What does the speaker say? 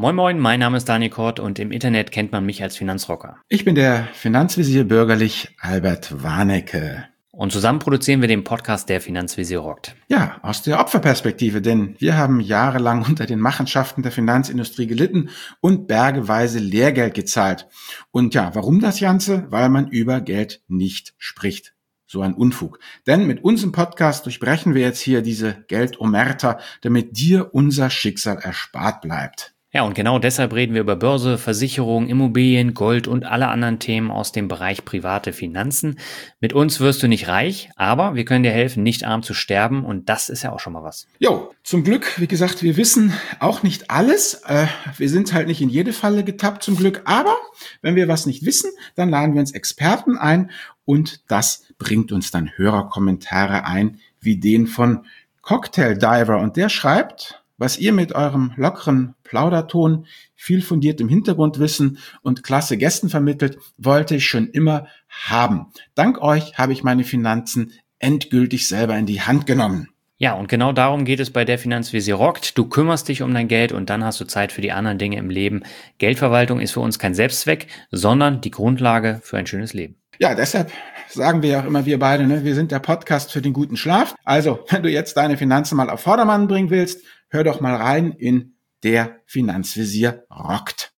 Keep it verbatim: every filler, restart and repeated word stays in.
Moin Moin, mein Name ist Daniel Kort und im Internet kennt man mich als Finanzrocker. Ich bin der Finanzvisier bürgerlich Albert Warnecke. Und zusammen produzieren wir den Podcast Der Finanzvisier rockt. Ja, aus der Opferperspektive, denn wir haben jahrelang unter den Machenschaften der Finanzindustrie gelitten und bergeweise Lehrgeld gezahlt. Und ja, warum das Ganze? Weil man über Geld nicht spricht. So ein Unfug. Denn mit unserem Podcast durchbrechen wir jetzt hier diese Geldomerta, damit dir unser Schicksal erspart bleibt. Ja, und genau deshalb reden wir über Börse, Versicherung, Immobilien, Gold und alle anderen Themen aus dem Bereich private Finanzen. Mit uns wirst du nicht reich, aber wir können dir helfen, nicht arm zu sterben und das ist ja auch schon mal was. Jo, zum Glück, wie gesagt, wir wissen auch nicht alles. Äh, wir sind halt nicht in jede Falle getappt zum Glück, aber wenn wir was nicht wissen, dann laden wir uns Experten ein und das bringt uns dann Hörerkommentare ein, wie den von Cocktail Diver und der schreibt: Was ihr mit eurem lockeren Plauderton, viel fundiertem Hintergrundwissen und klasse Gästen vermittelt, wollte ich schon immer haben. Dank euch habe ich meine Finanzen endgültig selber in die Hand genommen. Ja, und genau darum geht es bei Der Finanzvisier rockt. Du kümmerst dich um dein Geld und dann hast du Zeit für die anderen Dinge im Leben. Geldverwaltung ist für uns kein Selbstzweck, sondern die Grundlage für ein schönes Leben. Ja, deshalb sagen wir ja auch immer, wir beide, ne, wir sind der Podcast für den guten Schlaf. Also, wenn du jetzt deine Finanzen mal auf Vordermann bringen willst, hör doch mal rein in Der Finanzvisier rockt.